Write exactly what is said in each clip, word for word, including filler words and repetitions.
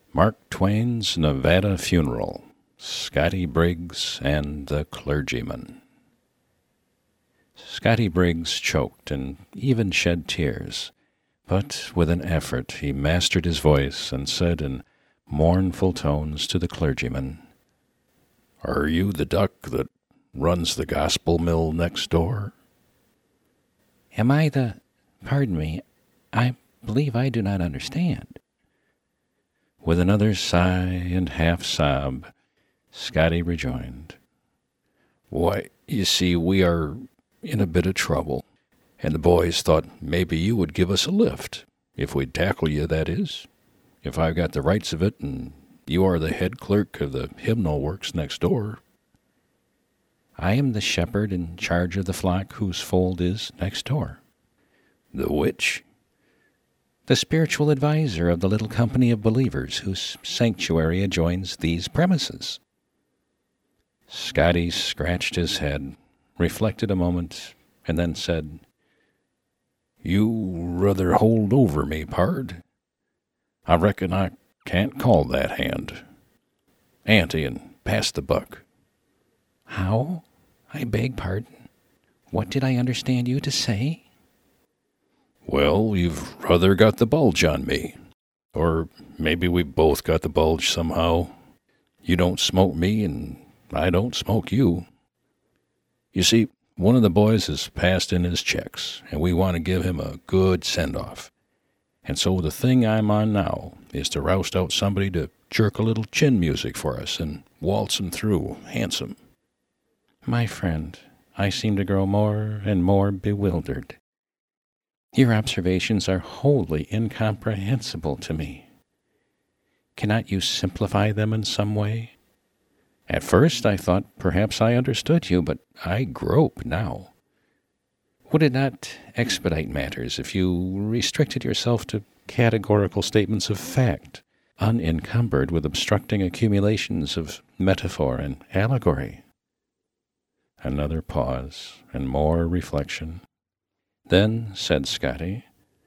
Mark Twain's Nevada Funeral, Scotty Briggs and the Clergyman. Scotty Briggs choked and even shed tears, but with an effort he mastered his voice and said in mournful tones to the clergyman, "Are you the duck that runs the gospel mill next door?" "Am I the... Pardon me, I believe I do not understand." With another sigh and half-sob, Scotty rejoined, "Why, you see, we are in a bit of trouble, and the boys thought maybe you would give us a lift, if we'd tackle you, that is. If I've got the rights of it, and you are the head clerk of the hymnal works next door." "I am the shepherd in charge of the flock whose fold is next door." "The which?" "The spiritual adviser of the little company of believers whose sanctuary adjoins these premises." Scotty scratched his head, reflected a moment, and then said, "You rather hold over me, pard. I reckon I can't call that hand. Ante and pass the buck." "How? I beg pardon. What did I understand you to say?" "Well, you've rather got the bulge on me. Or maybe we've both got the bulge somehow. You don't smoke me, and I don't smoke you. You see, one of the boys has passed in his checks, and we want to give him a good send-off. And so the thing I'm on now is to roust out somebody to jerk a little chin music for us and waltz him through handsome." "My friend, I seem to grow more and more bewildered. Your observations are wholly incomprehensible to me. Cannot you simplify them in some way? At first I thought perhaps I understood you, but I grope now. Would it not expedite matters if you restricted yourself to categorical statements of fact, unencumbered with obstructing accumulations of metaphor and allegory?" Another pause and more reflection. Then said Scotty,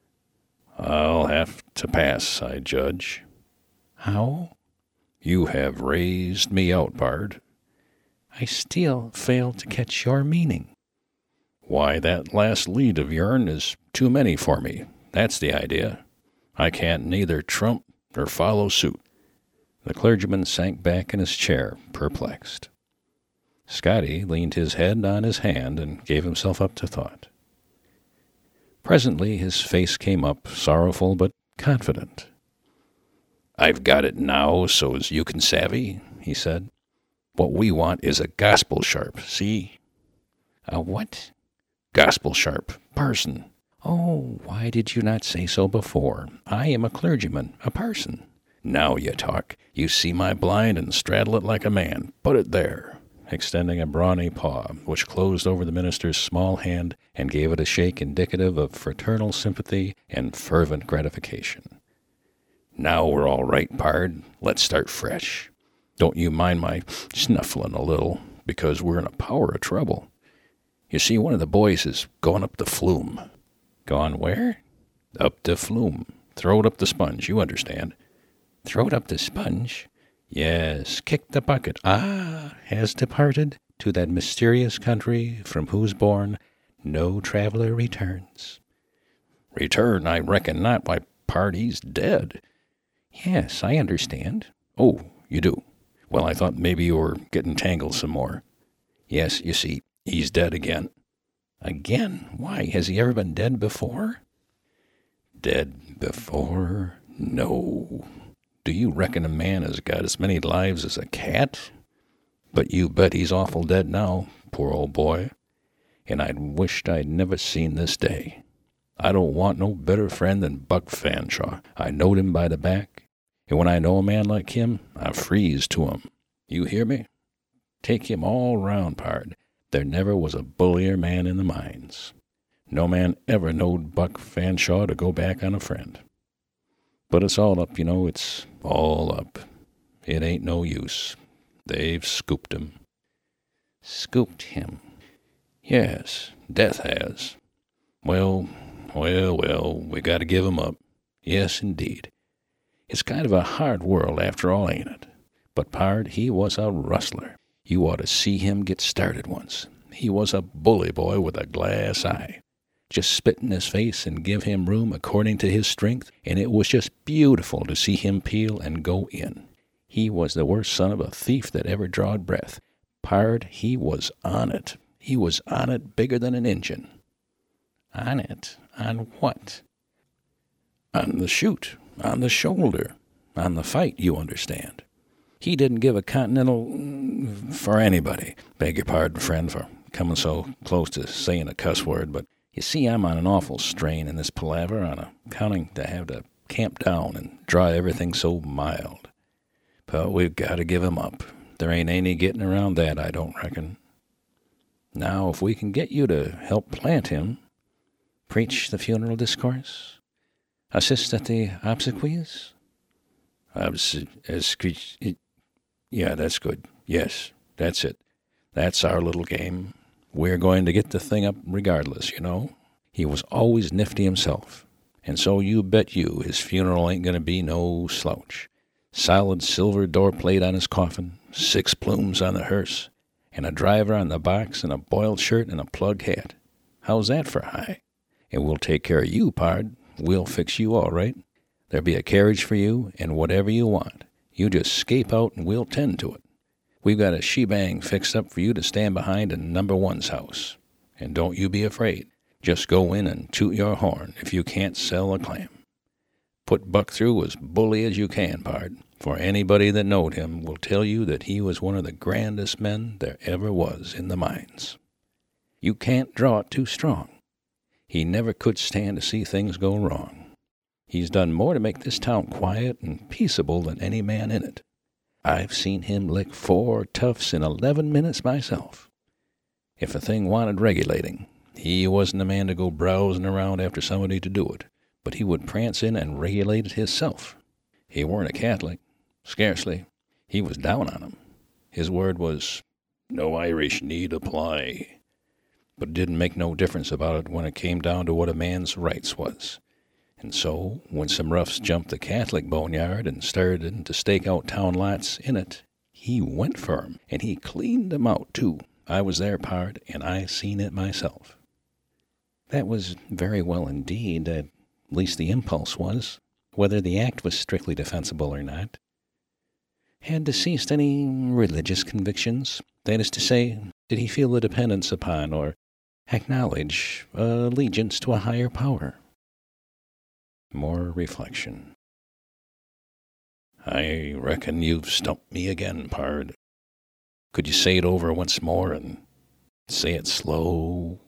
"I'll have to pass, I judge." "How?" "You have raised me out, pard." "I still fail to catch your meaning." "Why, that last lead of yourn is too many for me. That's the idea. I can't neither trump nor follow suit." The clergyman sank back in his chair, perplexed. Scotty leaned his head on his hand and gave himself up to thought. Presently his face came up, sorrowful but confident. "I've got it now so's you can savvy," he said. "What we want is a gospel sharp, see?" "A what?" "Gospel sharp. Parson." "Oh, why did you not say so before? I am a clergyman, a parson." "Now you talk. You see my blind and straddle it like a man. Put it there," extending a brawny paw, which closed over the minister's small hand and gave it a shake indicative of fraternal sympathy and fervent gratification. "Now we're all right, pard. Let's start fresh. Don't you mind my snuffling a little, because we're in a power of trouble. You see, one of the boys is going up the flume." "Gone where?" "Up the flume. Throwed up the sponge, you understand." "Throwed up the sponge?" "Yes, kicked the bucket." "Ah, has departed to that mysterious country from whose bourne no traveler returns." "Return? I reckon not. Why, pard, he's dead." "Yes, I understand." "Oh, you do? Well, I thought maybe you were getting tangled some more." "Yes, you see, he's dead again." "Again? Why, has he ever been dead before?" "Dead before? No. Do you reckon a man has got as many lives as a cat? But you bet he's awful dead now, poor old boy. And I'd wished I'd never seen this day. I don't want no better friend than Buck Fanshawe. I knowed him by the back, and when I know a man like him, I freeze to him. You hear me? Take him all round, pard. There never was a bullier man in the mines. No man ever knowed Buck Fanshawe to go back on a friend. But it's all up, you know, it's all up. It ain't no use. They've scooped him." "Scooped him?" "Yes, death has. Well, well, well, we got to give him up. Yes, indeed. It's kind of a hard world after all, ain't it? But, pard, he was a rustler. You ought to see him get started once. He was a bully boy with a glass eye. Just spit in his face and give him room according to his strength, and it was just beautiful to see him peel and go in. He was the worst son of a thief that ever drawed breath. Pard, he was on it. He was on it bigger than an Injun. On it? On what? On the shoot, on the shoulder, on the fight, you understand. He didn't give a continental for anybody. Beg your pardon, friend, for coming so close to saying a cuss word, but you see, I'm on an awful strain in this palaver on accounting to have to camp down and draw everything so mild. But we've got to give him up. There ain't any getting around that, I don't reckon. Now, if we can get you to help plant him, preach the funeral discourse, assist at the obsequies? Obsequies, yeah, that's good. Yes, that's it. That's our little game. We're going to get the thing up regardless, you know. He was always nifty himself, and so you bet you his funeral ain't going to be no slouch. Solid silver door plate on his coffin, six plumes on the hearse, and a driver on the box, and a boiled shirt and a plug hat. How's that for high? And we'll take care of you, pard. We'll fix you all right. There'll be a carriage for you, and whatever you want. You just scape out, and we'll tend to it. We've got a shebang fixed up for you to stand behind in number one's house. And don't you be afraid. Just go in and toot your horn if you can't sell a clam. Put Buck through as bully as you can, pard, for anybody that knowed him will tell you that he was one of the grandest men there ever was in the mines. You can't draw it too strong. He never could stand to see things go wrong. He's done more to make this town quiet and peaceable than any man in it. I've seen him lick four toughs in eleven minutes myself. If a thing wanted regulating, he wasn't the man to go browsing around after somebody to do it, but he would prance in and regulate it hisself. He weren't a Catholic. Scarcely. He was down on 'em. His word was, "No Irish need apply." But it didn't make no difference about it when it came down to what a man's rights was. And so, when some roughs jumped the Catholic boneyard and started to stake out town lots in it, he went for 'em, and he cleaned 'em out, too. I was there, pard, and I seen it myself. That was very well indeed, at least the impulse was, whether the act was strictly defensible or not. Had deceased any religious convictions? That is to say, did he feel a dependence upon or acknowledge allegiance to a higher power? More reflection. I reckon you've stumped me again, pard. Could you say it over once more and say it slow?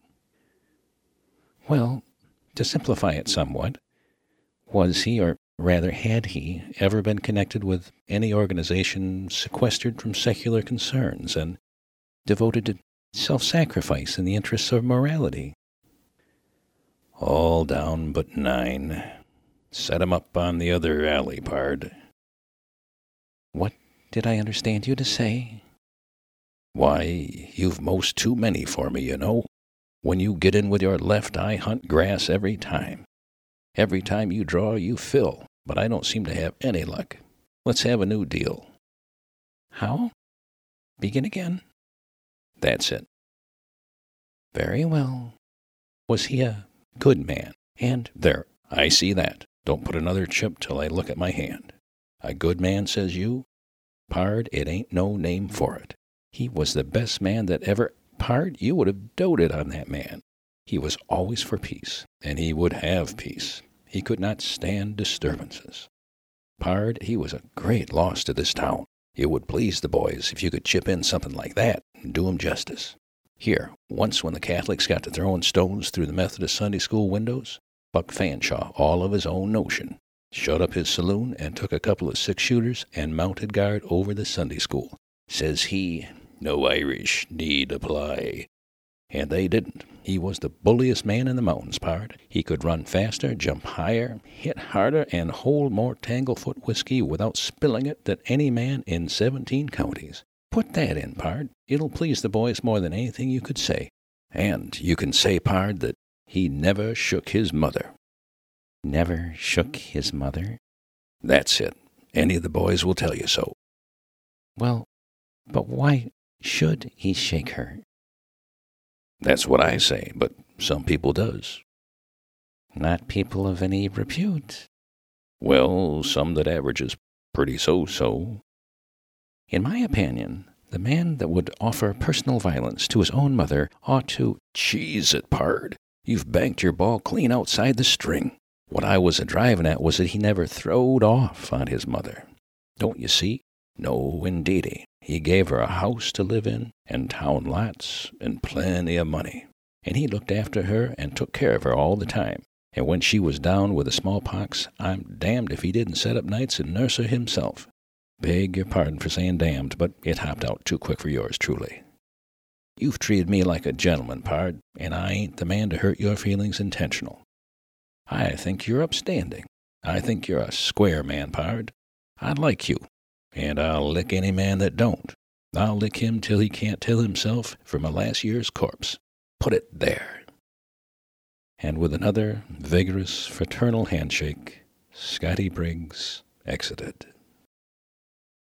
Well, to simplify it somewhat, was he, or rather had he, ever been connected with any organization sequestered from secular concerns and devoted to self-sacrifice in the interests of morality? All down but nine. Set 'em up on the other alley, pard. What did I understand you to say? Why, you've most too many for me, you know. When you get in with your left, I hunt grass every time. Every time you draw, you fill, but I don't seem to have any luck. Let's have a new deal. How? Begin again. That's it. Very well. Was he a good man? And there, I see that. Don't put another chip till I look at my hand. A good man, says you? Pard, it ain't no name for it. He was the best man that ever... Pard, you would have doted on that man. He was always for peace, and he would have peace. He could not stand disturbances. Pard, he was a great loss to this town. It would please the boys if you could chip in something like that and do 'em justice. Here, once when the Catholics got to throwing stones through the Methodist Sunday school windows, Buck Fanshaw, all of his own notion, shut up his saloon and took a couple of six-shooters and mounted guard over the Sunday school. Says he, "No Irish need apply." And they didn't. He was the bulliest man in the mountains, pard. He could run faster, jump higher, hit harder, and hold more Tanglefoot whiskey without spilling it than any man in seventeen counties. Put that in, pard. It'll please the boys more than anything you could say. And you can say, pard, that he never shook his mother. Never shook his mother? That's it. Any of the boys will tell you so. Well, but why should he shake her? That's what I say, but some people does. Not people of any repute. Well, some that averages pretty so-so. In my opinion, the man that would offer personal violence to his own mother ought to— Cheese it, pard. You've banked your ball clean outside the string. What I was a-driving at was that he never throwed off on his mother. Don't you see? No, indeedy. He gave her a house to live in, and town lots, and plenty of money. And he looked after her and took care of her all the time. And when she was down with the smallpox, I'm damned if he didn't set up nights and nurse her himself. Beg your pardon for saying damned, but it hopped out too quick for yours truly. You've treated me like a gentleman, pard, and I ain't the man to hurt your feelings intentional. I think you're upstanding. I think you're a square man, pard. I like you, and I'll lick any man that don't. I'll lick him till he can't tell himself from a last year's corpse. Put it there. And with another vigorous fraternal handshake, Scotty Briggs exited.